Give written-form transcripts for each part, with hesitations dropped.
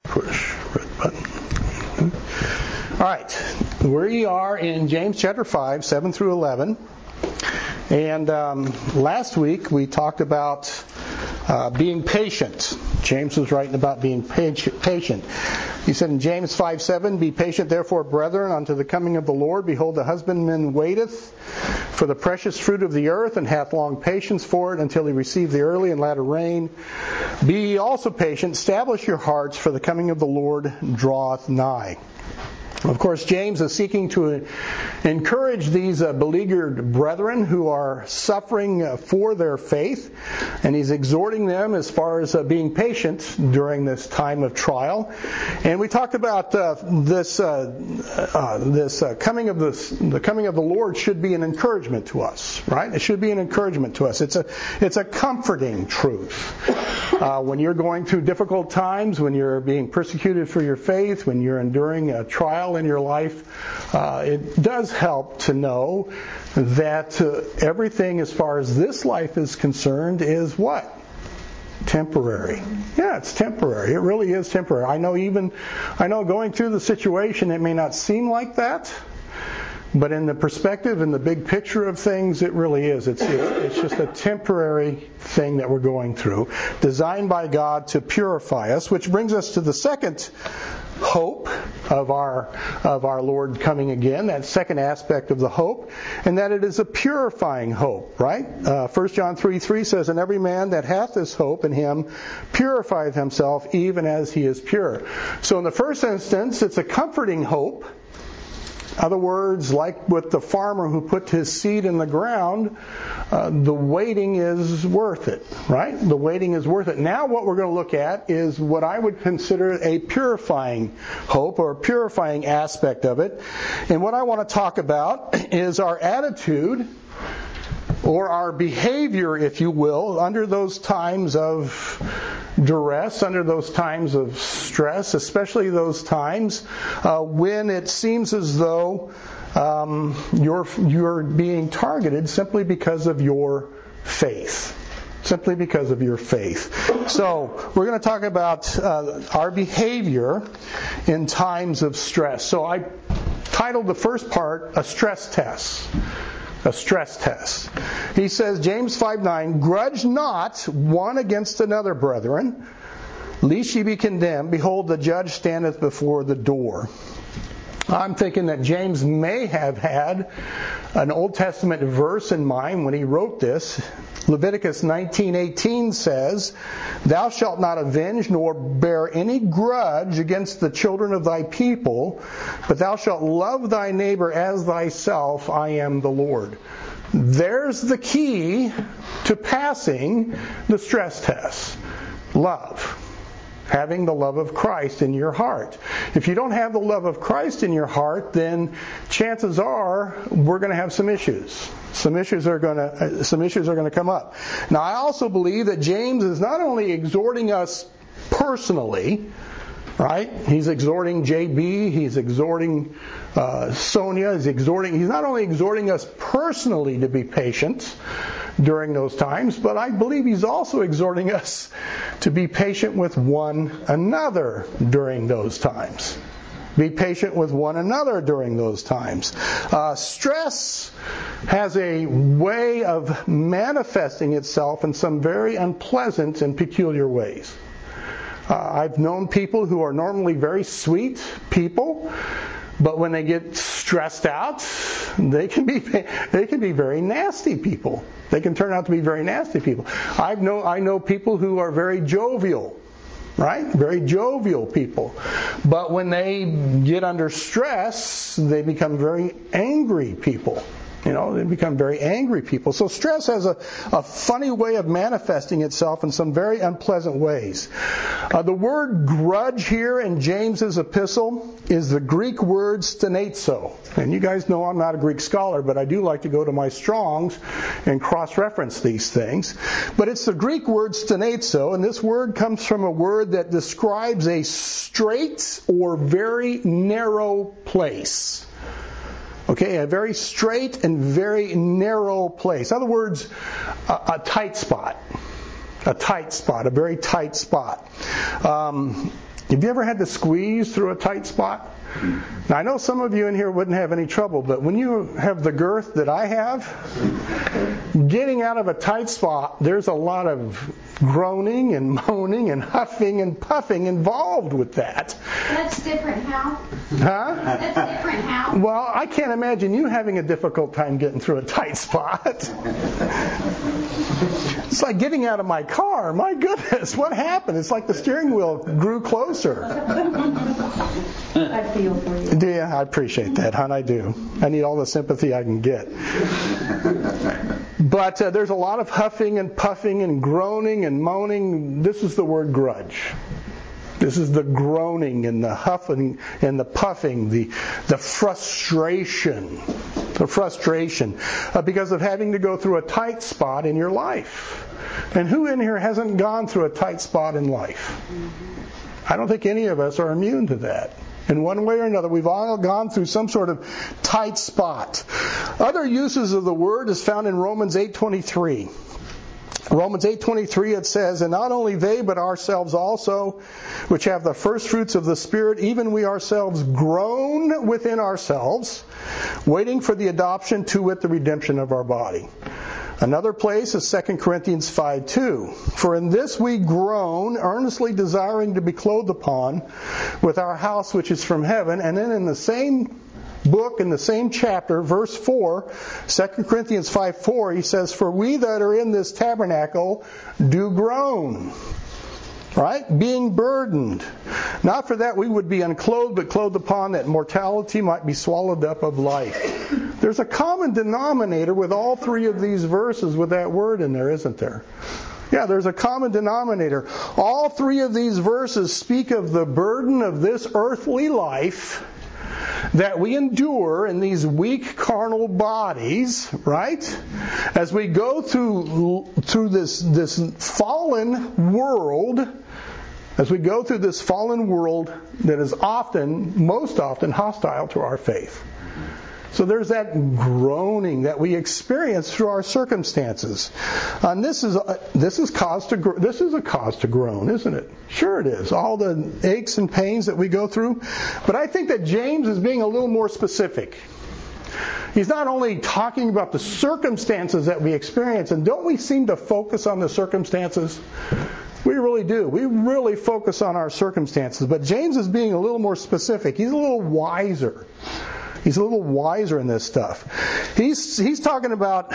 Push red button. All right. We are in James chapter 5, 7 through 11. And last week we talked about being patient. James was writing about being patient. He said in James 5:7, "Be patient therefore, brethren, unto the coming of the Lord. Behold, the husbandman waiteth for the precious fruit of the earth, and hath long patience for it, until he receive the early and latter rain. Be ye also patient, establish your hearts, for the coming of the Lord draweth nigh." Of course, James is seeking to encourage these beleaguered brethren who are suffering for their faith, and he's exhorting them as far as being patient during this time of trial. And we talked about the coming of the Lord should be an encouragement to us, right? It should be an encouragement to us. It's a comforting truth. When you're going through difficult times, when you're being persecuted for your faith, when you're enduring a trial in your life, it does help to know that everything as far as this life is concerned is what? Temporary. Yeah, it's temporary. It really is temporary. I know going through the situation, it may not seem like that, but in the perspective, in the big picture of things, it really is. It's just a temporary thing that we're going through, designed by God to purify us, which brings us to the second hope of our Lord coming again, that second aspect of the hope, and that it is a purifying hope, right? 1 John 3:3 says, "And every man that hath this hope in him purifieth himself, even as he is pure." So in the first instance, it's a comforting hope. In other words, like with the farmer who put his seed in the ground, the waiting is worth it, right? The waiting is worth it. Now what we're going to look at is what I would consider a purifying hope, or a purifying aspect of it. And what I want to talk about is our attitude, or our behavior, if you will, under those times of duress, under those times of stress, especially those times when it seems as though you're being targeted simply because of your faith. Simply because of your faith. So we're going to talk about our behavior in times of stress. So I titled the first part, A Stress Test. A stress test. He says, James 5:9, "Grudge not one against another, brethren, lest ye be condemned. Behold, the judge standeth before the door." I'm thinking that James may have had an Old Testament verse in mind when he wrote this. Leviticus 19:18 says, "Thou shalt not avenge nor bear any grudge against the children of thy people, but thou shalt love thy neighbor as thyself. I am the Lord." There's the key to passing the stress test. Love. Having the love of Christ in your heart. If you don't have the love of Christ in your heart, then chances are we're going to have some issues. Some issues are going to come up. Now, I also believe that James is not only exhorting us personally, right? He's exhorting JB, he's exhorting Sonia, he's not only exhorting us personally to be patient during those times, but I believe he's also exhorting us to be patient with one another during those times. Be patient with one another during those times. Stress has a way of manifesting itself in some very unpleasant and peculiar ways. I've known people who are normally very sweet people, but when they get stressed out, they can be very nasty people. They can turn out to be very nasty people. I know people who are very jovial, right? Very jovial people. But when they get under stress, they become very angry people. They become very angry people. So stress has a funny way of manifesting itself in some very unpleasant ways. The word grudge here in James's epistle is the Greek word stenazo. And you guys know I'm not a Greek scholar, but I do like to go to my Strongs and cross-reference these things. But it's the Greek word stenazo, and this word comes from a word that describes a straight or very narrow place. Okay, a very straight and very narrow place. In other words, a tight spot. A tight spot, a very tight spot. Have you ever had to squeeze through a tight spot? Now, I know some of you in here wouldn't have any trouble, but when you have the girth that I have, getting out of a tight spot, there's a lot of groaning and moaning and huffing and puffing involved with that. That's different how? Huh? That's different how? Well, I can't imagine you having a difficult time getting through a tight spot. It's like getting out of my car. My goodness, what happened? It's like the steering wheel grew closer. I feel for you. Do you? I appreciate that, hon. I do. I need all the sympathy I can get. But there's a lot of huffing and puffing and groaning and moaning. This is the word grudge. This is the groaning and the huffing and the puffing, the frustration. The frustration because of having to go through a tight spot in your life. And who in here hasn't gone through a tight spot in life? I don't think any of us are immune to that. In one way or another, we've all gone through some sort of tight spot. Other uses of the word is found in Romans 8:23. Romans 8:23, it says, "And not only they, but ourselves also, which have the first fruits of the Spirit, even we ourselves groan within ourselves, waiting for the adoption, to wit, the redemption of our body." Another place is 2 Corinthians 5:2. "For in this we groan, earnestly desiring to be clothed upon with our house which is from heaven." And then in the same book, in the same chapter, verse 4, 2 Corinthians 5:4, he says, "For we that are in this tabernacle do groan." Right? Being burdened. Not for that we would be unclothed, but clothed upon, that mortality might be swallowed up of life. There's a common denominator with all three of these verses with that word in there, isn't there? Yeah, there's a common denominator. All three of these verses speak of the burden of this earthly life that we endure in these weak carnal bodies, right? As we go through this fallen world, as we go through this fallen world that is most often hostile to our faith. So there's that groaning that we experience through our circumstances. And this is a cause to groan, isn't it? Sure it is. All the aches and pains that we go through. But I think that James is being a little more specific. He's not only talking about the circumstances that we experience, and don't we seem to focus on the circumstances? We really do. We really focus on our circumstances. But James is being a little more specific. He's a little wiser. He's a little wiser in this stuff. He's talking about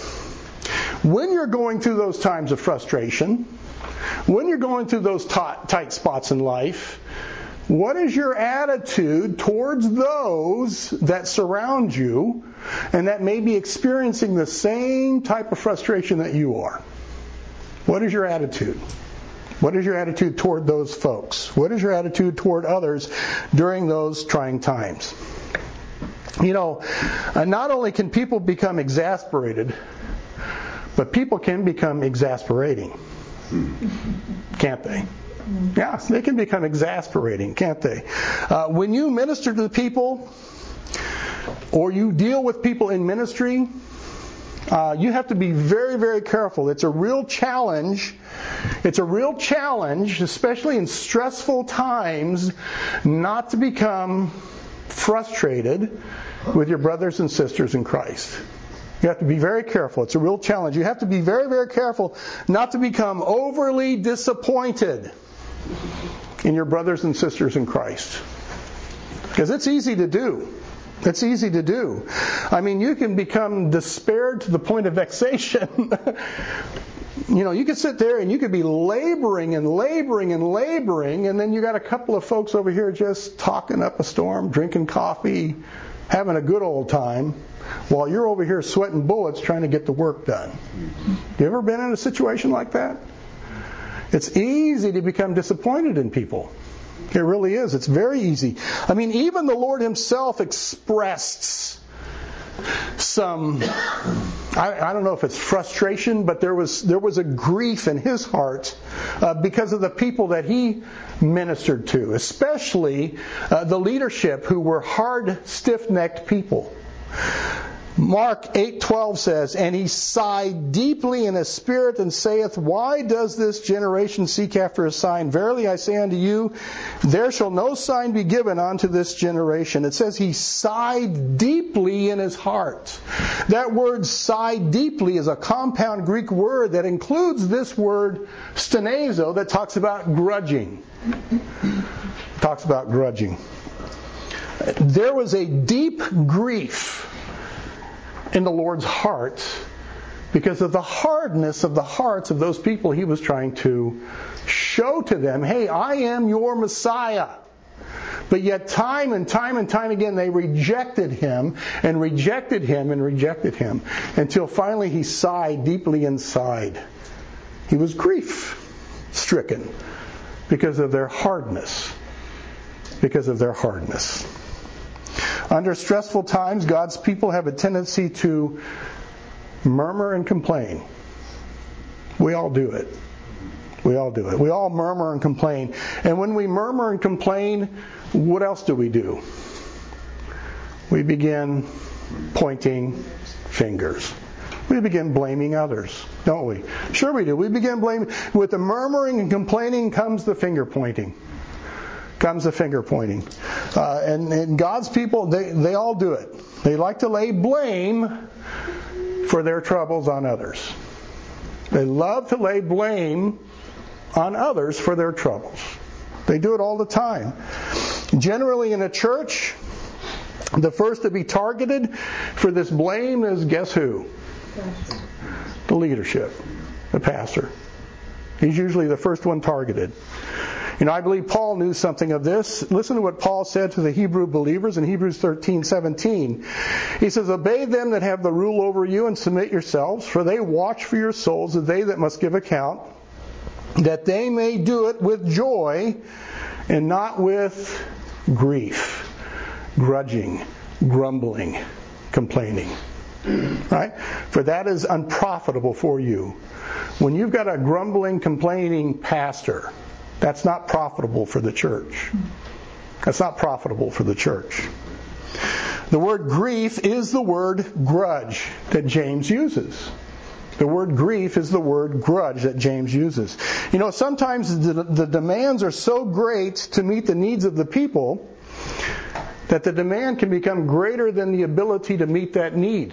when you're going through those times of frustration, when you're going through those tight spots in life, what is your attitude towards those that surround you and that may be experiencing the same type of frustration that you are? What is your attitude? What is your attitude toward those folks? What is your attitude toward others during those trying times? You know, not only can people become exasperated, but people can become exasperating. Can't they? Yeah, they can become exasperating, can't they? When you minister to the people, or you deal with people in ministry, you have to be very, very careful. It's a real challenge. It's a real challenge, especially in stressful times, not to become frustrated with your brothers and sisters in Christ. You have to be very careful. It's a real challenge. You have to be very, very careful not to become overly disappointed in your brothers and sisters in Christ. Because it's easy to do. It's easy to do. I mean, you can become despaired to the point of vexation. You know, you could sit there and you could be laboring, and then you got a couple of folks over here just talking up a storm, drinking coffee, having a good old time, while you're over here sweating bullets trying to get the work done. You ever been in a situation like that? It's easy to become disappointed in people. It really is. It's very easy. I mean, even the Lord Himself expressed some, I don't know if it's frustration, but there was a grief in His heart because of the people that He ministered to, especially the leadership who were hard, stiff-necked people. Mark 8:12 says, "And he sighed deeply in his spirit and saith, Why does this generation seek after a sign? Verily I say unto you, there shall no sign be given unto this generation." It says he sighed deeply in his heart. That word sighed deeply is a compound Greek word that includes this word stenazo that talks about grudging. Talks about grudging. There was a deep grief in the Lord's heart because of the hardness of the hearts of those people he was trying to show to them, hey, I am your Messiah. But yet time and time and time again they rejected him and rejected him and rejected him until finally he sighed deeply inside. He was grief-stricken because of their hardness. Because of their hardness. Under stressful times, God's people have a tendency to murmur and complain. We all do it. We all do it. We all murmur and complain. And when we murmur and complain, what else do? We begin pointing fingers. We begin blaming others, don't we? Sure we do. We begin blaming. With the murmuring and complaining comes the finger pointing. Comes the finger pointing. And God's people, they all do it. They like to lay blame for their troubles on others. They love to lay blame on others for their troubles. They do it all the time. Generally in a church, the first to be targeted for this blame is, guess who? The leadership, the pastor. He's usually the first one targeted. I believe Paul knew something of this. Listen to what Paul said to the Hebrew believers in Hebrews 13:17. He says, "Obey them that have the rule over you and submit yourselves, for they watch for your souls as they that must give account, that they may do it with joy and not with grief, grudging, grumbling, complaining." Right? For that is unprofitable for you. When you've got a grumbling, complaining pastor, that's not profitable for the church. That's not profitable for the church. The word grief is the word grudge that James uses. The word grief is the word grudge that James uses. Sometimes the demands are so great to meet the needs of the people that the demand can become greater than the ability to meet that need.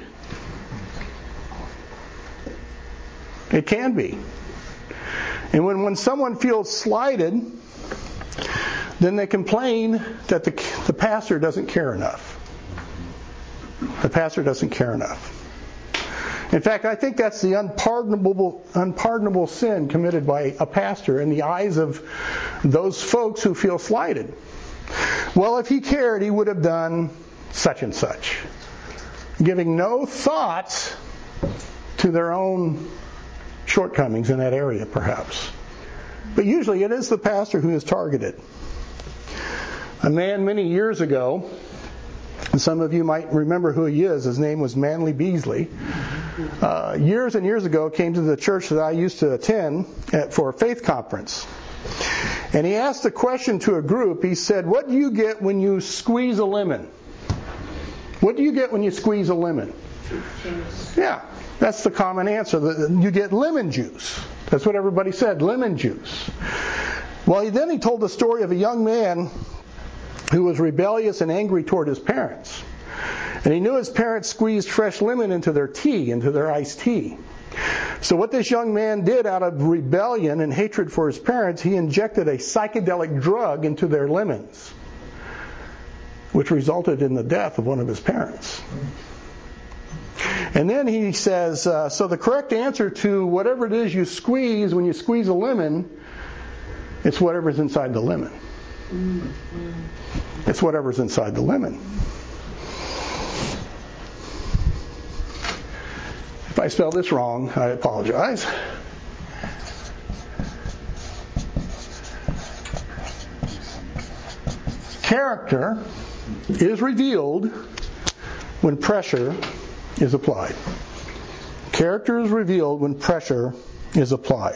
It can be. And when someone feels slighted, then they complain that the pastor doesn't care enough. The pastor doesn't care enough. In fact, I think that's the unpardonable sin committed by a pastor in the eyes of those folks who feel slighted. Well, if he cared, he would have done such and such, giving no thought to their own shortcomings in that area, perhaps. But usually it is the pastor who is targeted. A man many years ago, and some of you might remember who he is, his name was Manly Beasley. Years and years ago came to the church that I used to attend for a faith conference. And he asked a question to a group. He said, "What do you get when you squeeze a lemon?" What do you get when you squeeze a lemon? Yeah. That's the common answer. You get lemon juice. That's what everybody said, lemon juice. Well, he told the story of a young man who was rebellious and angry toward his parents. And he knew his parents squeezed fresh lemon into their tea, into their iced tea. So what this young man did out of rebellion and hatred for his parents, he injected a psychedelic drug into their lemons, which resulted in the death of one of his parents. And then he says, so the correct answer to whatever it is you squeeze when you squeeze a lemon, it's whatever's inside the lemon. It's whatever's inside the lemon. If I spell this wrong, I apologize. Character is revealed when pressure is applied. Character is revealed when pressure is applied.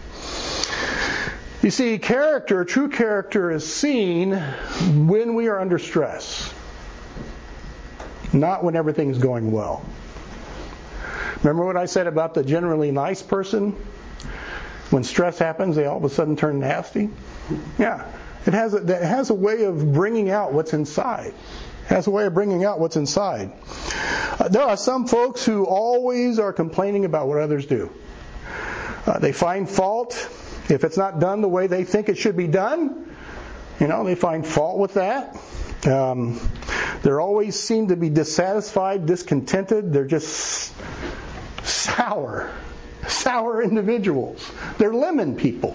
You see, true character is seen when we are under stress. not when everything's going well. Remember what I said about the generally nice person? When stress happens, they all of a sudden turn nasty? Yeah. It has a way of bringing out what's inside. It has a way of bringing out what's inside. There are some folks who always are complaining about what others do. They find fault if it's not done the way they think it should be done. They find fault with that. They always seem to be dissatisfied, discontented. They're just sour individuals. They're lemon people.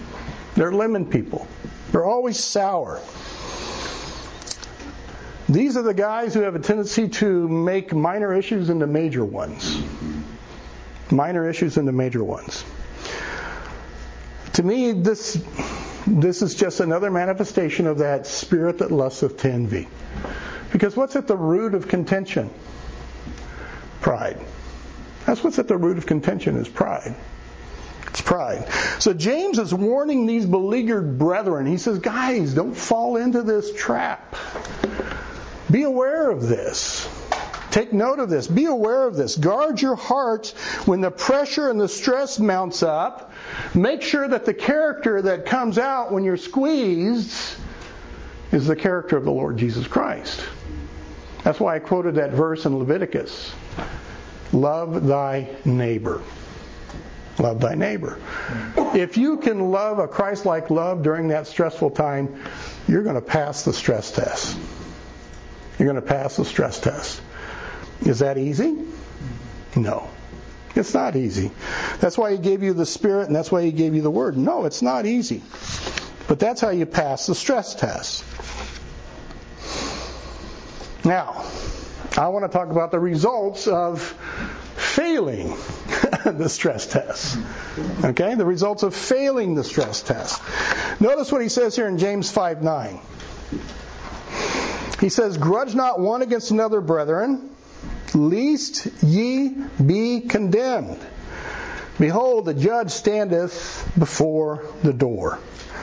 They're always sour. These are the guys who have a tendency to make minor issues into major ones. To me, this is just another manifestation of that spirit that lusteth to envy. Because what's at the root of contention? Pride. That's what's at the root of contention, is pride. It's pride. So James is warning these beleaguered brethren. He says, guys, don't fall into this trap. Be aware of this. Take note of this. Be aware of this. Guard your heart when the pressure and the stress mounts up. Make sure that the character that comes out when you're squeezed is the character of the Lord Jesus Christ. That's why I quoted that verse in Leviticus. Love thy neighbor. Love thy neighbor. If you can love a Christ-like love during that stressful time, you're going to pass the stress test. You're going to pass the stress test. Is that easy? No. It's not easy. That's why He gave you the Spirit, and that's why He gave you the Word. No, it's not easy. But that's how you pass the stress test. Now, I want to talk about the results of failing the stress test. Okay? The results of failing the stress test. Notice what he says here in James 5:9. He says, grudge not one against another, brethren, lest ye be condemned. Behold, the judge standeth before the door.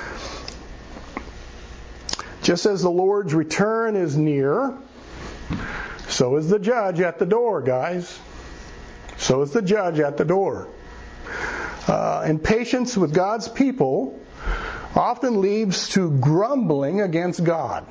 Just as the Lord's return is near, so is the judge at the door, guys. So is the judge at the door. Impatience with God's people often leads to grumbling against God.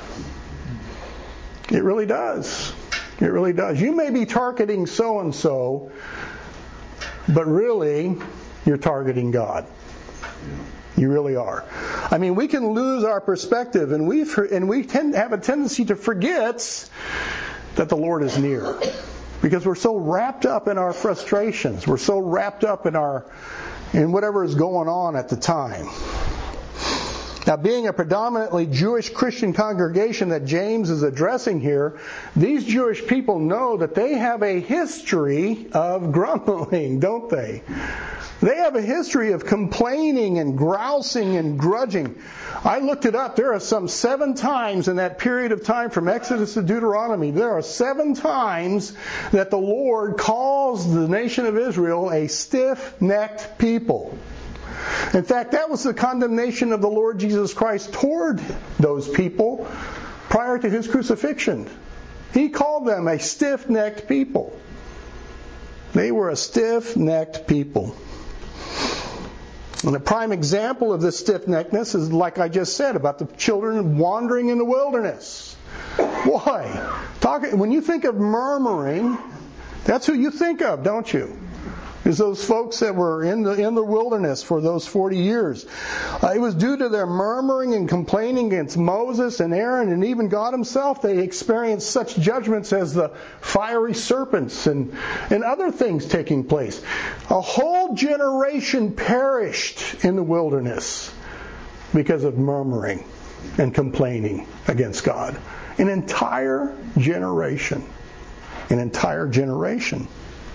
It really does. It really does. You may be targeting so-and-so, but really, you're targeting God. You really are. I mean, we can lose our perspective, and we tend to have a tendency to forget that the Lord is near. Because we're so wrapped up in our frustrations. We're so wrapped up in whatever is going on at the time. Now, being a predominantly Jewish Christian congregation that James is addressing here, these Jewish people know that they have a history of grumbling, don't they? They have a history of complaining and grousing and grudging. I looked it up. There are some 7 times in that period of time from Exodus to Deuteronomy. There are 7 times that the Lord calls the nation of Israel a stiff-necked people. In fact, that was the condemnation of the Lord Jesus Christ toward those people prior to His crucifixion. He called them a stiff-necked people. They were a stiff-necked people. And a prime example of this stiff-neckedness is, like I just said, about the children wandering in the wilderness. Why? When you think of murmuring, that's who you think of, don't you? Is those folks that were in the wilderness for those 40 years. It was due to their murmuring and complaining against Moses and Aaron and even God Himself. They experienced such judgments as the fiery serpents and other things taking place. A whole generation perished in the wilderness because of murmuring and complaining against God. An entire generation. An entire generation.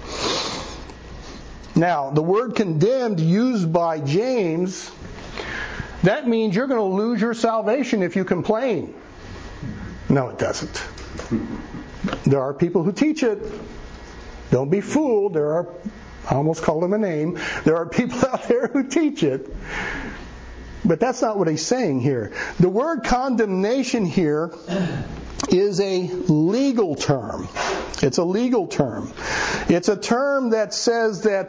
Now, the word condemned used by James, that means you're going to lose your salvation if you complain. No, it doesn't. There are people who teach it. Don't be fooled. I almost called them a name. There are people out there who teach it. But that's not what he's saying here. The word condemnation here is a legal term. It's a legal term. It's a term that says that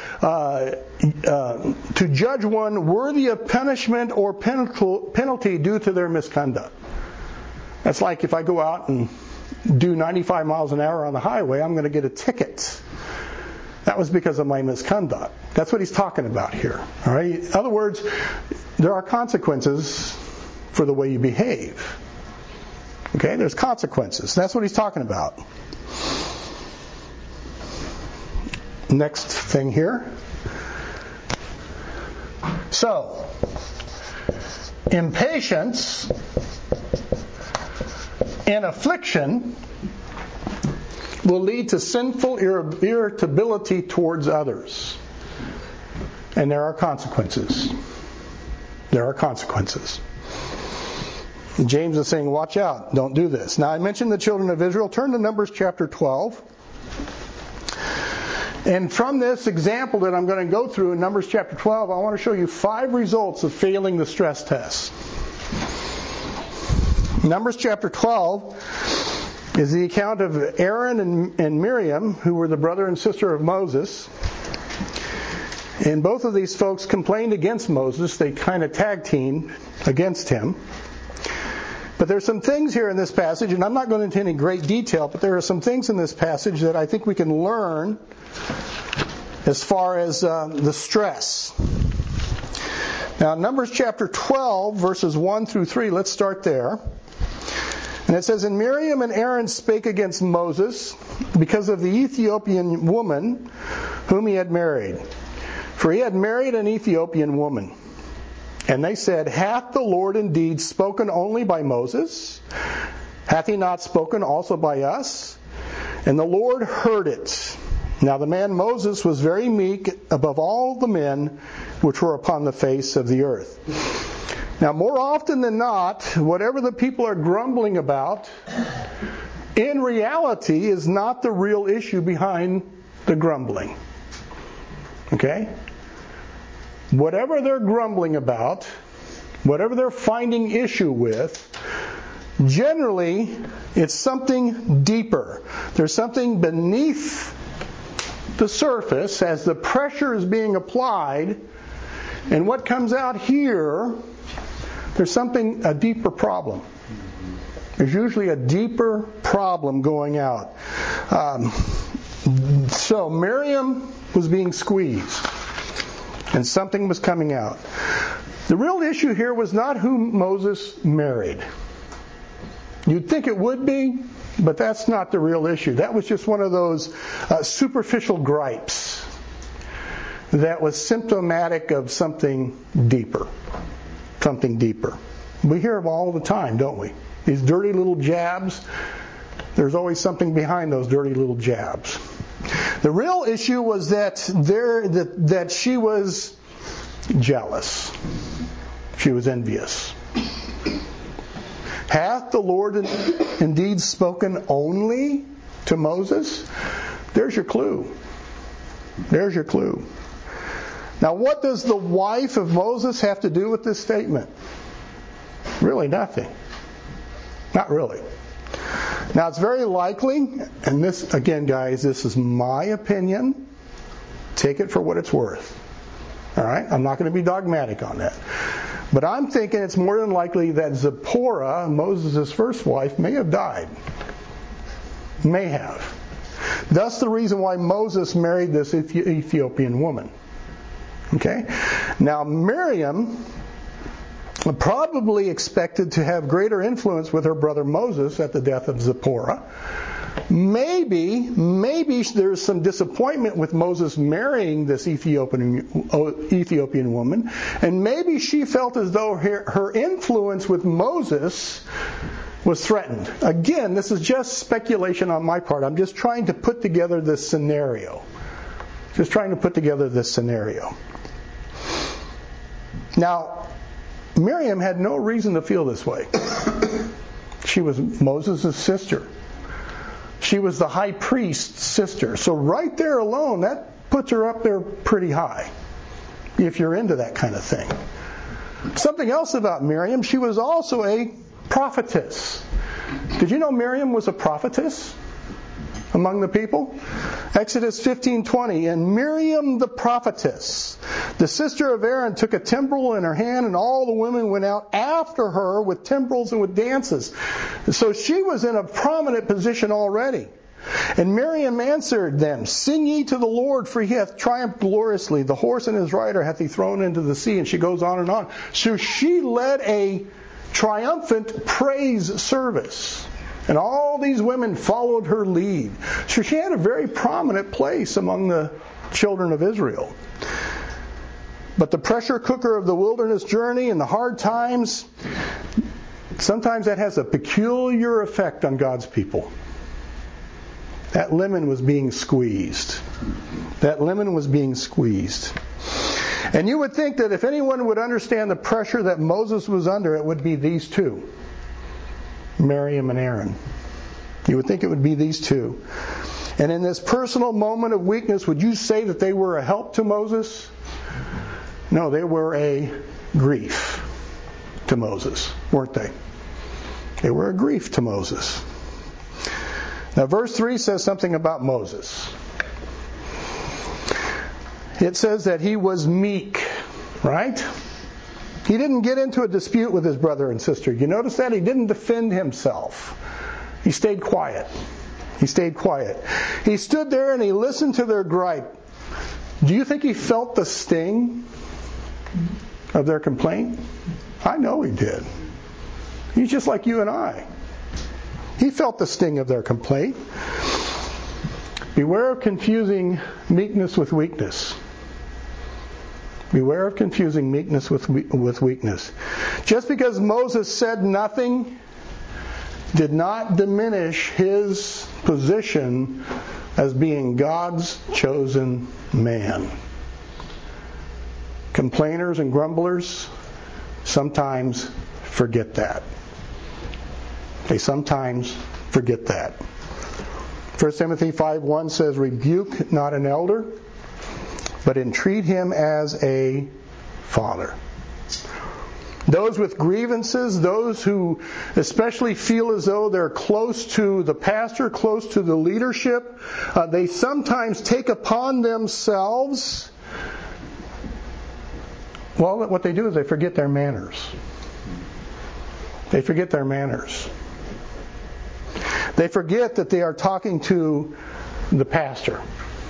to judge one worthy of punishment or penalty due to their misconduct. That's like if I go out and do 95 miles an hour on the highway, I'm going to get a ticket. That was because of my misconduct. That's what he's talking about here. All right? In other words, there are consequences for the way you behave. Okay? There's consequences. That's what he's talking about. Next thing here. So, impatience and affliction will lead to sinful irritability towards others. And there are consequences. There are consequences. James is saying, watch out, don't do this. Now, I mentioned the children of Israel. Turn to Numbers chapter 12. And from this example that I'm going to go through in Numbers chapter 12, I want to show you 5 results of failing the stress test. Numbers chapter 12 is the account of Aaron and Miriam, who were the brother and sister of Moses. And both of these folks complained against Moses. They kind of tag teamed against him. But there's some things here in this passage, and I'm not going into any great detail, but there are some things in this passage that I think we can learn as far as the stress. Now, Numbers chapter 12, verses 1 through 3, let's start there. And it says, And Miriam and Aaron spake against Moses because of the Ethiopian woman whom he had married. For he had married an Ethiopian woman. And they said, Hath the Lord indeed spoken only by Moses? Hath he not spoken also by us? And the Lord heard it. Now the man Moses was very meek above all the men which were upon the face of the earth. Now more often than not, whatever the people are grumbling about, in reality is not the real issue behind the grumbling. Okay? Whatever they're grumbling about, whatever they're finding issue with, generally it's something deeper. There's something beneath the surface as the pressure is being applied, and what comes out here, there's a deeper problem. There's usually a deeper problem going out. So Miriam was being squeezed. And something was coming out. The real issue here was not who Moses married. You'd think it would be, but that's not the real issue. That was just one of those superficial gripes that was symptomatic of something deeper. Something deeper. We hear of all the time, don't we? These dirty little jabs. There's always something behind those dirty little jabs. The real issue was that she was jealous. She was envious. Hath the Lord indeed spoken only to Moses? There's your clue. There's your clue. Now, what does the wife of Moses have to do with this statement? Really nothing. Not really. Now, it's very likely, and this, again, guys, this is my opinion. Take it for what it's worth. All right? I'm not going to be dogmatic on that. But I'm thinking it's more than likely that Zipporah, Moses' first wife, may have died. May have. That's the reason why Moses married this Ethiopian woman. Okay? Now, Miriam probably expected to have greater influence with her brother Moses at the death of Zipporah. Maybe there's some disappointment with Moses marrying this Ethiopian woman, and maybe she felt as though her influence with Moses was threatened. Again, this is just speculation on my part. I'm just trying to put together this scenario. Now, Miriam had no reason to feel this way. She was Moses' sister. She was the high priest's sister. So right there alone, that puts her up there pretty high, if you're into that kind of thing. Something else about Miriam, she was also a prophetess. Did you know Miriam was a prophetess among the people? Exodus 15:20, and Miriam the prophetess, the sister of Aaron, took a timbrel in her hand, and all the women went out after her with timbrels and with dances. So she was in a prominent position already. And Miriam answered them, sing ye to the Lord, for he hath triumphed gloriously. The horse and his rider hath he thrown into the sea. And she goes on and on. So she led a triumphant praise service. And all these women followed her lead. So she had a very prominent place among the children of Israel. But the pressure cooker of the wilderness journey and the hard times, sometimes that has a peculiar effect on God's people. That lemon was being squeezed. That lemon was being squeezed. And you would think that if anyone would understand the pressure that Moses was under, it would be these two, Miriam and Aaron. You would think it would be these two. And in this personal moment of weakness, would you say that they were a help to Moses? No, they were a grief to Moses, weren't they? They were a grief to Moses. Now, verse 3 says something about Moses. It says that he was meek, right? He didn't get into a dispute with his brother and sister. You notice that? He didn't defend himself. He stayed quiet. He stayed quiet. He stood there and he listened to their gripe. Do you think he felt the sting of their complaint? I know he did. He's just like you and I. He felt the sting of their complaint. Beware of confusing meekness with weakness. Beware of confusing meekness with weakness. Just because Moses said nothing did not diminish his position as being God's chosen man. Complainers and grumblers sometimes forget that. They sometimes forget that. 1 Timothy 5:1 says, rebuke not an elder, but entreat him as a father. Those with grievances, those who especially feel as though they're close to the pastor, close to the leadership, they sometimes take upon themselves, well, what they do is they forget their manners. They forget their manners. They forget that they are talking to the pastor.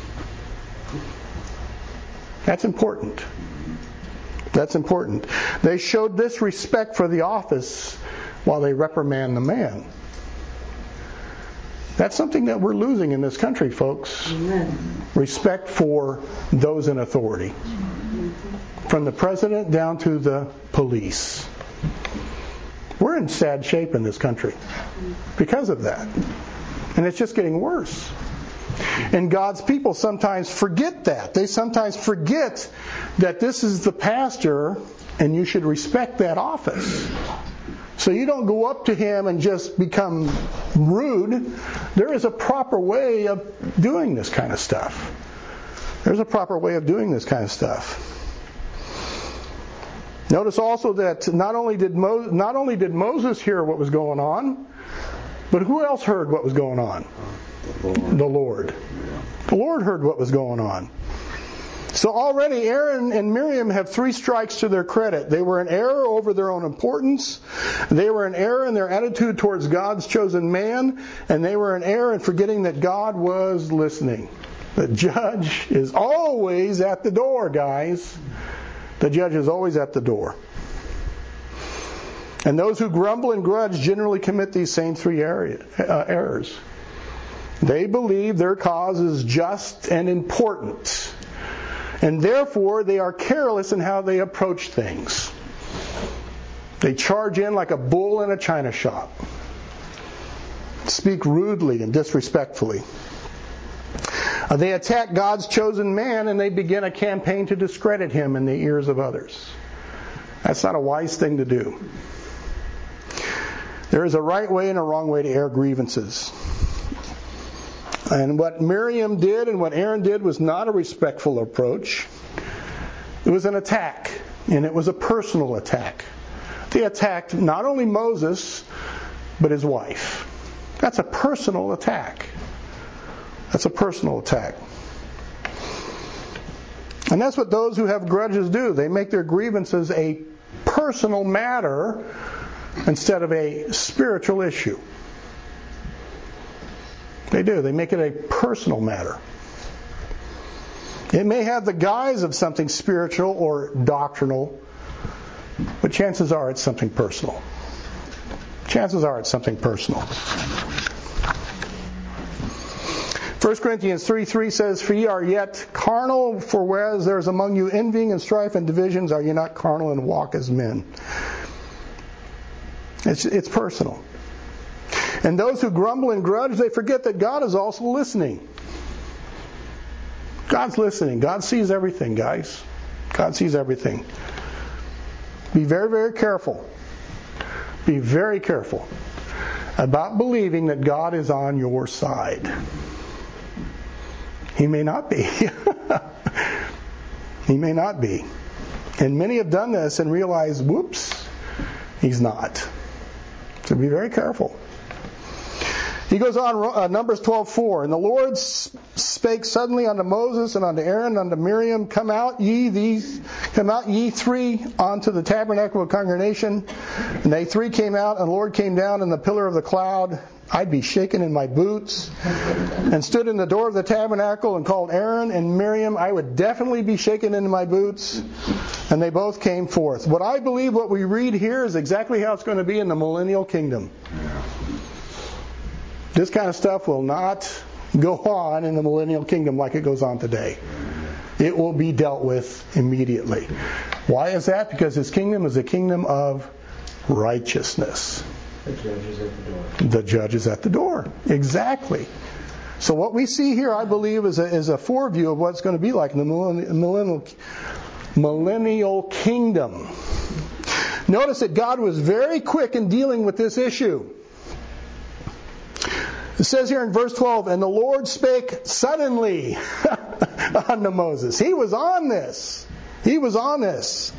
That's important. That's important. They showed this respect for the office while they reprimand the man. That's something that we're losing in this country, folks. Amen. Respect for those in authority. From the president down to the police. We're in sad shape in this country because of that. And it's just getting worse. And God's people sometimes forget that. They sometimes forget that this is the pastor and you should respect that office. So you don't go up to him and just become rude. There is a proper way of doing this kind of stuff. There's a proper way of doing this kind of stuff. Notice also that not only did Moses hear what was going on, but who else heard what was going on? The Lord. The Lord heard what was going on. So already Aaron and Miriam have 3 strikes to their credit. They were in error over their own importance. They were in error in their attitude towards God's chosen man. And they were in error in forgetting that God was listening. The judge is always at the door, guys. The judge is always at the door. And those who grumble and grudge generally commit these same 3 errors. They believe their cause is just and important. And therefore, they are careless in how they approach things. They charge in like a bull in a china shop. Speak rudely and disrespectfully. They attack God's chosen man and they begin a campaign to discredit him in the ears of others. That's not a wise thing to do. There is a right way and a wrong way to air grievances. And what Miriam did and what Aaron did was not a respectful approach. It was an attack, and it was a personal attack. They attacked not only Moses, but his wife. That's a personal attack. That's a personal attack. And that's what those who have grudges do. They make their grievances a personal matter instead of a spiritual issue. They do. They make it a personal matter. It may have the guise of something spiritual or doctrinal, but chances are it's something personal. Chances are it's something personal. 1 Corinthians 3:3 says, "For ye are yet carnal, for whereas there is among you envying and strife and divisions, are ye not carnal and walk as men?" It's personal. And those who grumble and grudge, they forget that God is also listening. God's listening. God sees everything, guys. God sees everything. Be very, very careful. Be very careful about believing that God is on your side. He may not be. He may not be. And many have done this and realized, whoops, He's not. So be very careful. He goes on, Numbers 12:4, "And the Lord spake suddenly unto Moses and unto Aaron and unto Miriam, Come out ye three unto the tabernacle of congregation. And they three came out, and the Lord came down in the pillar of the cloud. I'd be shaken in my boots, and stood in the door of the tabernacle and called Aaron and Miriam. I would definitely be shaken in my boots. And they both came forth." What I believe what we read here is exactly how it's going to be in the millennial kingdom. This kind of stuff will not go on in the millennial kingdom like it goes on today. It will be dealt with immediately. Why is that? Because His kingdom is a kingdom of righteousness. The judge is at the door. The judge is at the door. Exactly. So what we see here, I believe, is a foreview of what it's going to be like in the millennial kingdom. Notice that God was very quick in dealing with this issue. It says here in verse 12, "And the Lord spake suddenly unto Moses." He was on this. He was on this.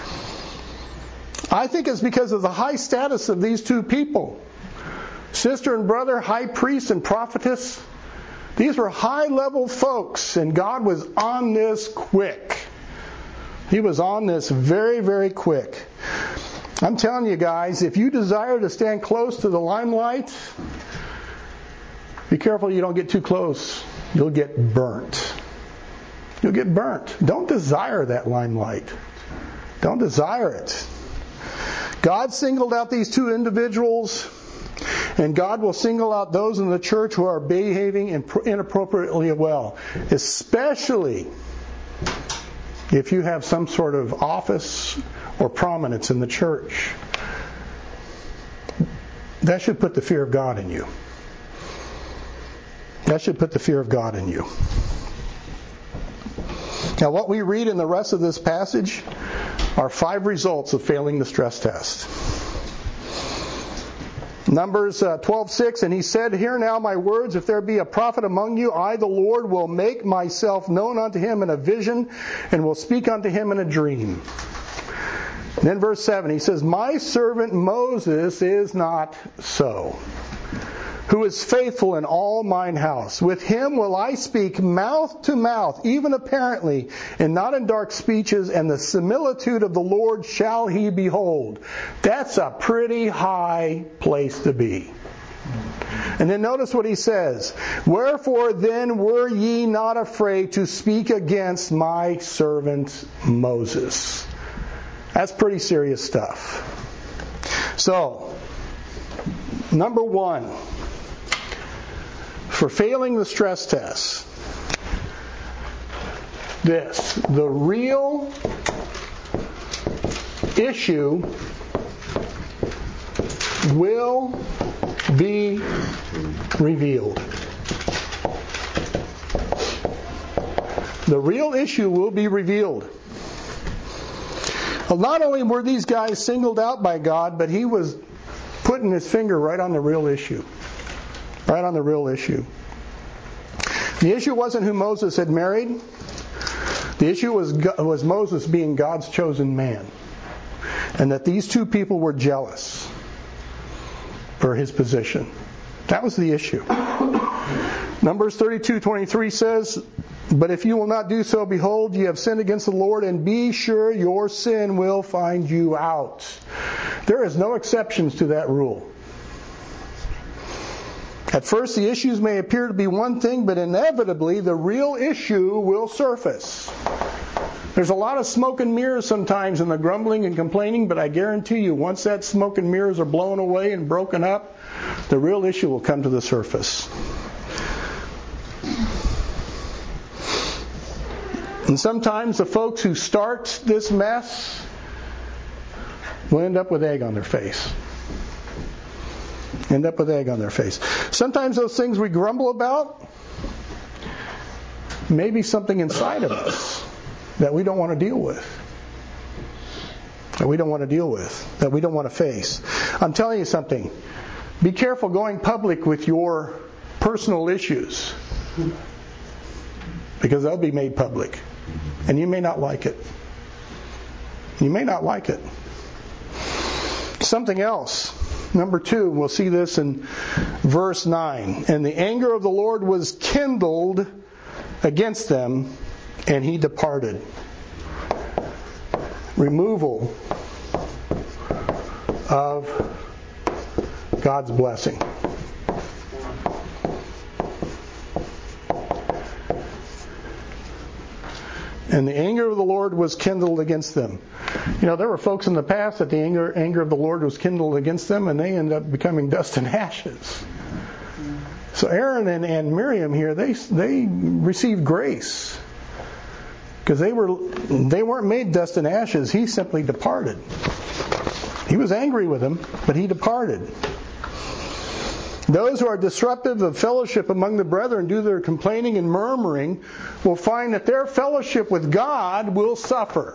I think it's because of the high status of these two people. Sister and brother, high priest and prophetess. These were high-level folks, and God was on this quick. He was on this very, very quick. I'm telling you guys, if you desire to stand close to the limelight, be careful you don't get too close. You'll get burnt. You'll get burnt. Don't desire that limelight. Don't desire it. God singled out these two individuals, and God will single out those in the church who are behaving inappropriately well, especially if you have some sort of office or prominence in the church. That should put the fear of God in you. That should put the fear of God in you. Now, what we read in the rest of this passage are 5 results of failing the stress test. Numbers 12:6, "And he said, Hear now my words, if there be a prophet among you, I, the Lord, will make myself known unto him in a vision, and will speak unto him in a dream." And then verse 7, he says, "My servant Moses is not so, who is faithful in all mine house. With him will I speak mouth to mouth, even apparently, and not in dark speeches, and the similitude of the Lord shall he behold." That's a pretty high place to be. And then notice what he says. "Wherefore then were ye not afraid to speak against my servant Moses?" That's pretty serious stuff. So, number 1, for failing the stress test, the real issue will be revealed. The real issue will be revealed. Well, not only were these guys singled out by God, but He was putting His finger right on the real issue. Right on the real issue. The issue wasn't who Moses had married. The issue was Moses being God's chosen man. And that these two people were jealous. or his position. That was the issue. Numbers 32:23 says, "But if you will not do so, behold, ye have sinned against the Lord, and be sure your sin will find you out." There is no exceptions to that rule. At first, the issues may appear to be one thing, but inevitably, the real issue will surface. There's a lot of smoke and mirrors sometimes in the grumbling and complaining, but I guarantee you, once that smoke and mirrors are blown away and broken up, the real issue will come to the surface. And sometimes the folks who start this mess will end up with egg on their face. End up with egg on their face. Sometimes those things we grumble about may be something inside of us that we don't want to deal with. That we don't want to deal with. That we don't want to face. I'm telling you something. Be careful going public with your personal issues, because they'll be made public. And you may not like it. You may not like it. Something else. Number 2, we'll see this in verse 9. "And the anger of the Lord was kindled against them, and he departed." Removal of God's blessing. "And the anger of the Lord was kindled against them." You know, there were folks in the past that the anger of the Lord was kindled against them, and they ended up becoming dust and ashes. So Aaron and Miriam here, they received grace, because they weren't made dust and ashes. He simply departed. He was angry with them, but he departed. Those who are disruptive of fellowship among the brethren, due to their complaining and murmuring, will find that their fellowship with God will suffer.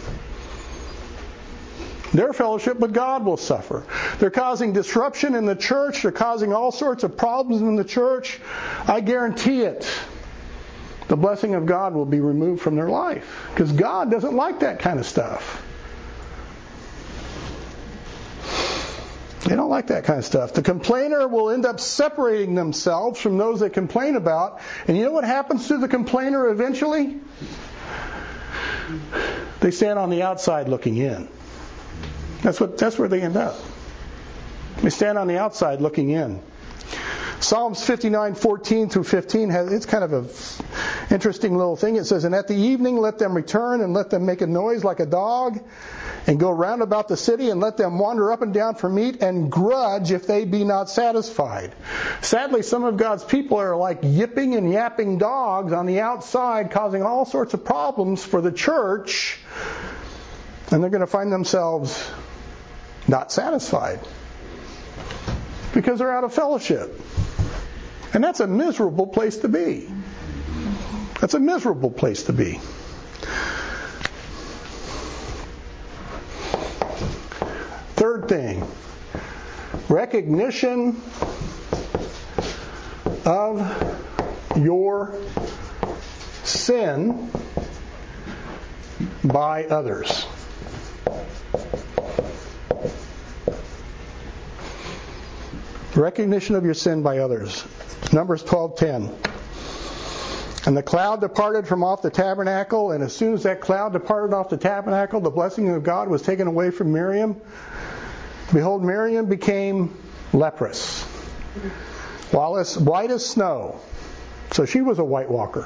Their fellowship with God will suffer. They're causing disruption in the church. They're causing all sorts of problems in the church. I guarantee it. The blessing of God will be removed from their life, because God doesn't like that kind of stuff. They don't like that kind of stuff. The complainer will end up separating themselves from those they complain about. And you know what happens to the complainer eventually? They stand on the outside looking in. That's where they end up. They stand on the outside looking in. Psalms 59:14 through 15 it's kind of an interesting little thing. It says, "And at the evening let them return, and let them make a noise like a dog, and go round about the city, and let them wander up and down for meat, and grudge if they be not satisfied." Sadly, some of God's people are like yipping and yapping dogs on the outside, causing all sorts of problems for the church, and they're going to find themselves not satisfied because they're out of fellowship. And that's a miserable place to be. That's a miserable place to be. Third thing, recognition of your sin by others. Recognition of your sin by others. Numbers 12:10. "And the cloud departed from off the tabernacle, and as soon as that cloud departed off the tabernacle, the blessing of God was taken away from Miriam. Behold, Miriam became leprous, white as snow." So she was a white walker.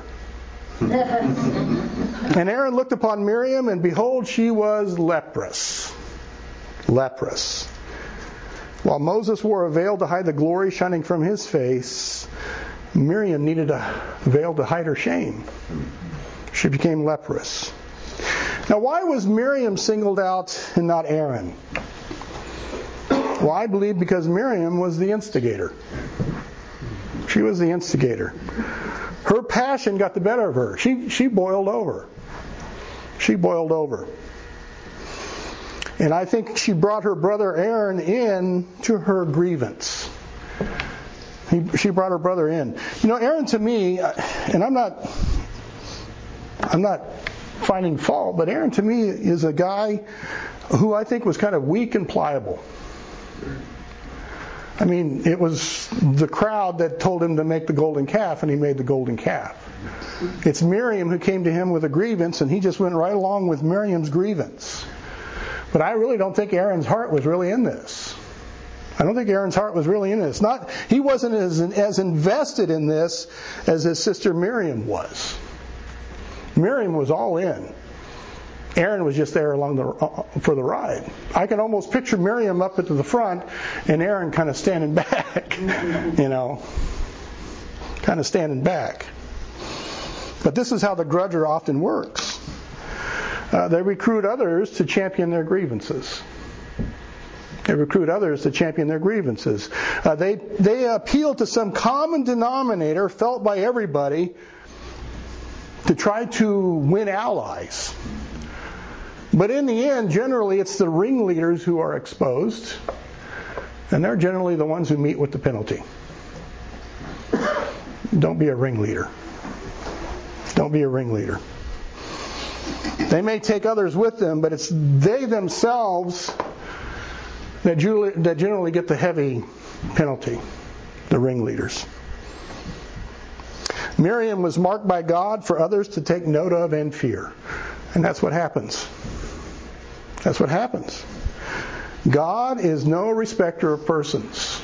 "And Aaron looked upon Miriam, and behold, she was leprous." Leprous. While Moses wore a veil to hide the glory shining from his face, Miriam needed a veil to hide her shame. She became leprous. Now, why was Miriam singled out and not Aaron? Well, I believe because Miriam was the instigator. She was the instigator. Her passion got the better of her. She boiled over. She boiled over. And I think she brought her brother Aaron in to her grievance. She brought her brother in. You know, Aaron to me, and I'm not finding fault, but Aaron to me is a guy who I think was kind of weak and pliable. I mean, it was the crowd that told him to make the golden calf, and he made the golden calf. It's Miriam who came to him with a grievance, and he just went right along with Miriam's grievance. But I really don't think Aaron's heart was really in this. I don't think Aaron's heart was really in this. He wasn't as invested in this as his sister Miriam was. Miriam was all in. Aaron was just there for the ride. I can almost picture Miriam up at the front and Aaron kind of standing back, kind of standing back. But this is how the grudger often works. They recruit others to champion their grievances. They appeal to some common denominator felt by everybody to try to win allies. But in the end, generally, it's the ringleaders who are exposed, and they're generally the ones who meet with the penalty. Don't be a ringleader. Don't be a ringleader. They may take others with them, but it's they themselves that generally get the heavy penalty, the ringleaders. Miriam was marked by God for others to take note of and fear. And that's what happens. That's what happens. God is no respecter of persons.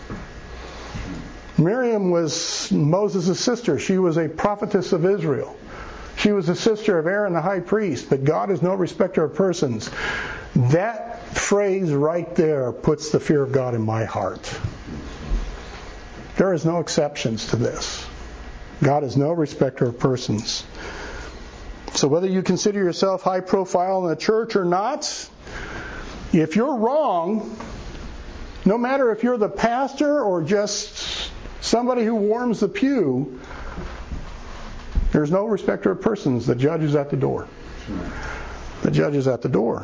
Miriam was Moses' sister. She was a prophetess of Israel. She was the sister of Aaron the high priest. But God is no respecter of persons. That phrase right there puts the fear of God in my heart. There is no exceptions to this. God is no respecter of persons. So whether you consider yourself high profile in the church or not, if you're wrong, no matter if you're the pastor or just somebody who warms the pew, there's no respecter of persons. The judge is at the door. The judge is at the door.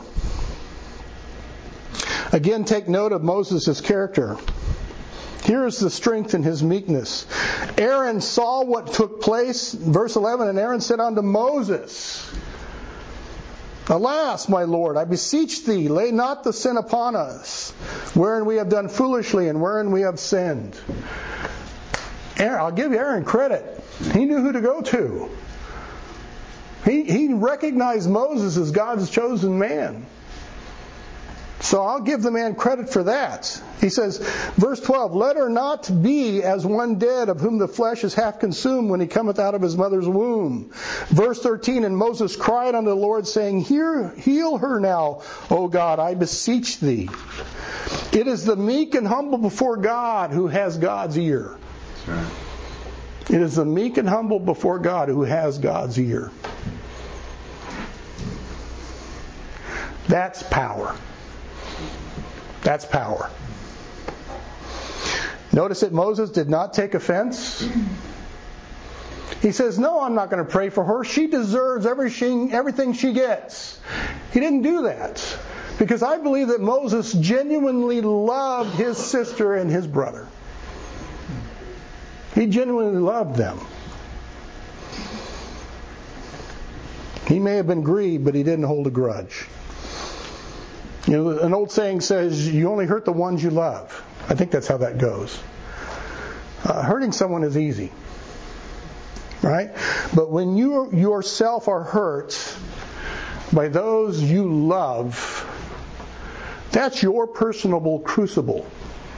Again, take note of Moses' character. Here is the strength in his meekness. Aaron saw what took place. Verse 11, and Aaron said unto Moses, Alas, my Lord, I beseech thee, lay not the sin upon us, wherein we have done foolishly and wherein we have sinned. I'll give Aaron credit. He knew who to go to. He recognized Moses as God's chosen man. So I'll give the man credit for that. He says, verse 12, Let her not be as one dead, of whom the flesh is half consumed when he cometh out of his mother's womb. Verse 13, And Moses cried unto the Lord, saying, Heal her now, O God, I beseech thee. It is the meek and humble before God who has God's ear. That's right. It is the meek and humble before God who has God's ear. That's power. That's power. Notice that Moses did not take offense. He says, no, I'm not going to pray for her. She deserves everything she gets. He didn't do that. Because I believe that Moses genuinely loved his sister and his brother. He genuinely loved them. He may have been grieved, but he didn't hold a grudge. You know, an old saying says, you only hurt the ones you love. I think that's how that goes. Hurting someone is easy. Right? But when you yourself are hurt by those you love, that's your personal crucible.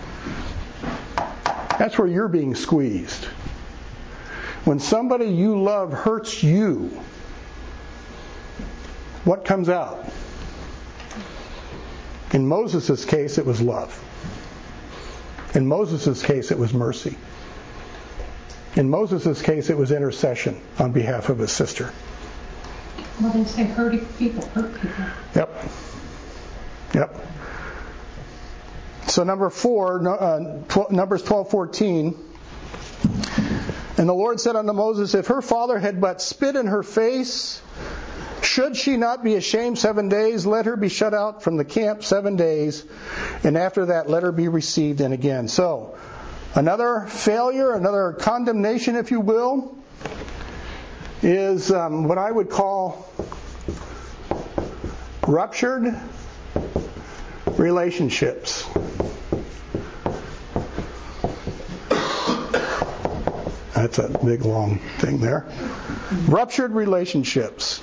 That's where you're being squeezed. When somebody you love hurts you, what comes out? In Moses' case, it was love. In Moses' case, it was mercy. In Moses' case, it was intercession on behalf of his sister. Well, they say hurting people hurt people. Yep. So number 4, Numbers 12:14. And the Lord said unto Moses, If her father had but spit in her face, should she not be ashamed 7 days? Let her be shut out from the camp 7 days, and after that let her be received in again. So, another failure, another condemnation, if you will, is what I would call ruptured relationships. That's a big, long thing there. Ruptured relationships.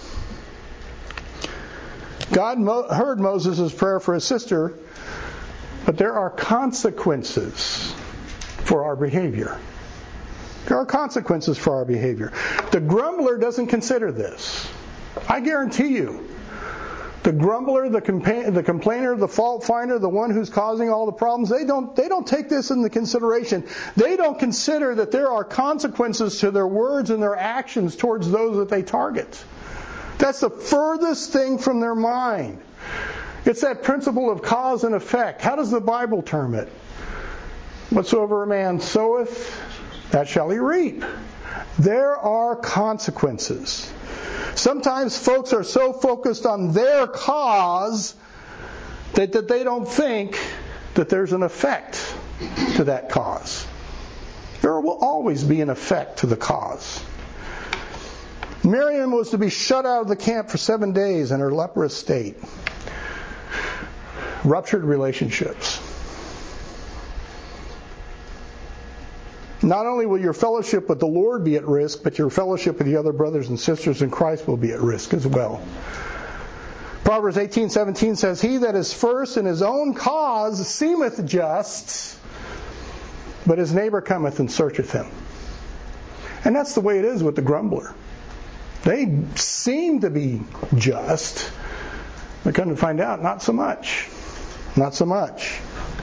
God heard Moses' prayer for his sister, but there are consequences for our behavior. There are consequences for our behavior. The grumbler doesn't consider this. I guarantee you. The grumbler, the complainer, the fault finder, the one who's causing all the problems, they don't take this into consideration. They don't consider that there are consequences to their words and their actions towards those that they target. That's the furthest thing from their mind. It's that principle of cause and effect. How does the Bible term it? Whatsoever a man soweth, that shall he reap. There are consequences. Sometimes folks are so focused on their cause that they don't think that there's an effect to that cause. There will always be an effect to the cause. Miriam was to be shut out of the camp for 7 days in her leprous state. Ruptured relationships. Not only will your fellowship with the Lord be at risk, but your fellowship with the other brothers and sisters in Christ will be at risk as well. Proverbs 18:17 says, "He that is first in his own cause seemeth just, but his neighbor cometh and searcheth him." And that's the way it is with the grumbler. They seem to be just, but come to find out, not so much. Not so much.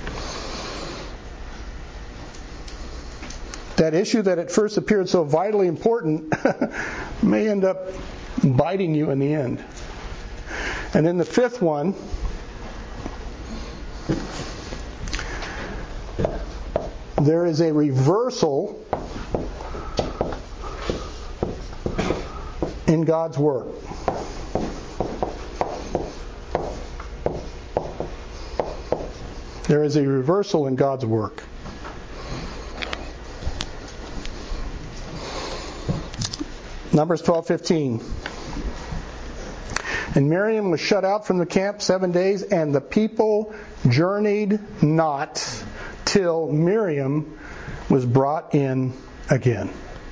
That issue that at first appeared so vitally important may end up biting you in the end. And then the fifth one, there is a reversal in God's work. There is a reversal in God's work. Numbers 12:15. And Miriam was shut out from the camp 7 days, and the people journeyed not till Miriam was brought in again.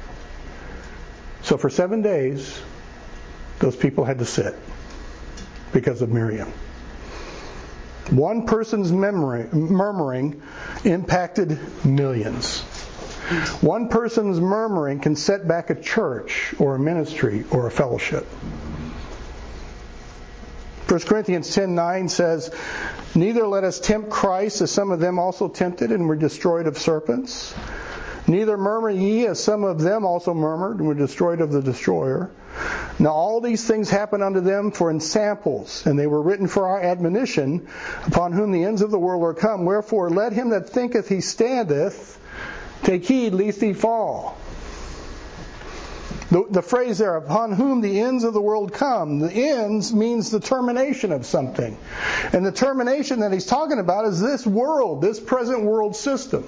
So for 7 days, those people had to sit because of Miriam. One person's murmuring impacted millions. One person's murmuring can set back a church or a ministry or a fellowship. 1 Corinthians 10:9 says, "Neither let us tempt Christ, as some of them also tempted and were destroyed of serpents. Neither murmur ye, as some of them also murmured and were destroyed of the destroyer. Now all these things happen unto them for in samples, and they were written for our admonition, upon whom the ends of the world are come. Wherefore let him that thinketh he standeth take heed lest he fall." The phrase there, upon whom the ends of the world come, the ends means the termination of something. And the termination that he's talking about is this world, this present world system.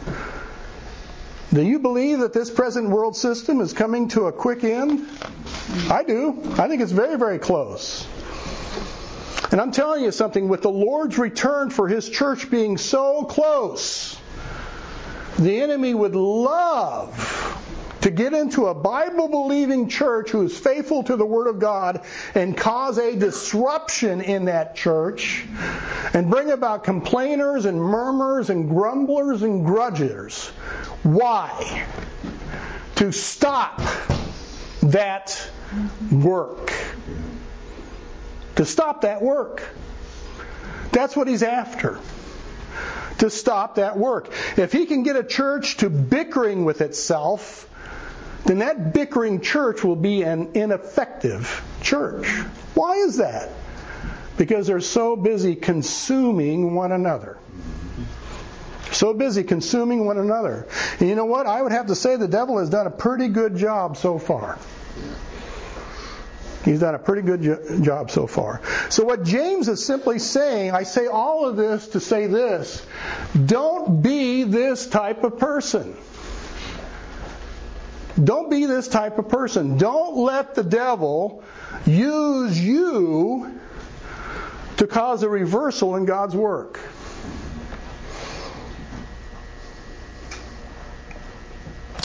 Do you believe that this present world system is coming to a quick end? I do. I think it's very, very close. And I'm telling you something, with the Lord's return for His church being so close, the enemy would love to get into a Bible-believing church who is faithful to the Word of God and cause a disruption in that church and bring about complainers and murmurers and grumblers and grudgers. Why? To stop that work. To stop that work. That's what he's after. To stop that work. If he can get a church to bickering with itself, then that bickering church will be an ineffective church. Why is that? Because they're so busy consuming one another. So busy consuming one another. And you know what? I would have to say the devil has done a pretty good job so far. He's done a pretty good job so far. So what James is simply saying, I say all of this to say this: don't be this type of person. Don't be this type of person. Don't let the devil use you to cause a reversal in God's work.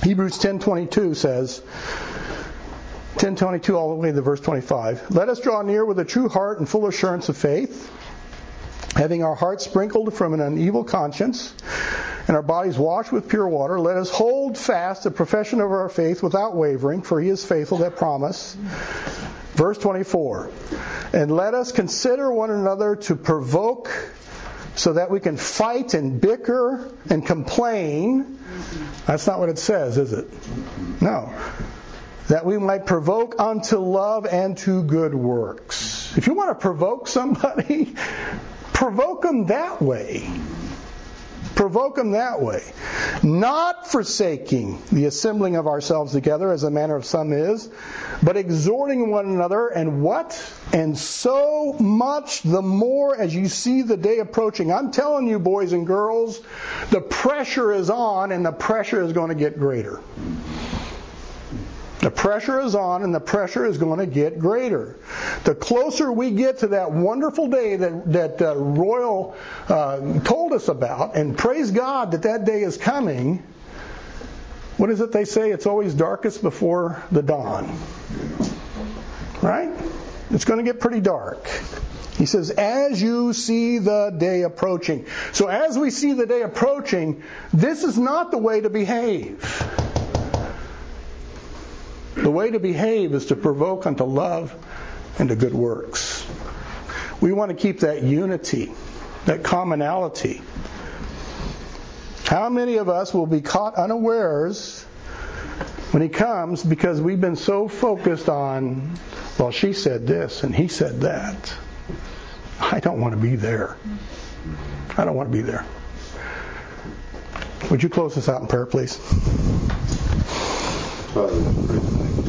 Hebrews 10:22 says, 10:22 all the way to verse 25. Let us draw near with a true heart and full assurance of faith, having our hearts sprinkled from an evil conscience and our bodies washed with pure water. Let us hold fast the profession of our faith without wavering, for he is faithful that promised. Verse 24. And let us consider one another to provoke, so that we can fight and bicker and complain. That's not what it says, is it? No. That we might provoke unto love and to good works. If you want to provoke somebody, provoke them that way. Provoke them that way. Not forsaking the assembling of ourselves together, as the manner of some is, but exhorting one another, and what? And so much the more as you see the day approaching. I'm telling you, boys and girls, the pressure is on, and the pressure is going to get greater. The pressure is on, and the pressure is going to get greater. The closer we get to that wonderful day that Royal told us about, and praise God that day is coming. What is it they say? It's always darkest before the dawn. Right? It's going to get pretty dark. He says, as you see the day approaching. So as we see the day approaching, this is not the way to behave. The way to behave is to provoke unto love and to good works. We want to keep that unity, that commonality. How many of us will be caught unawares when he comes because we've been so focused on, well, she said this and he said that. I don't want to be there. I don't want to be there. Would you close us out in prayer, please? Father,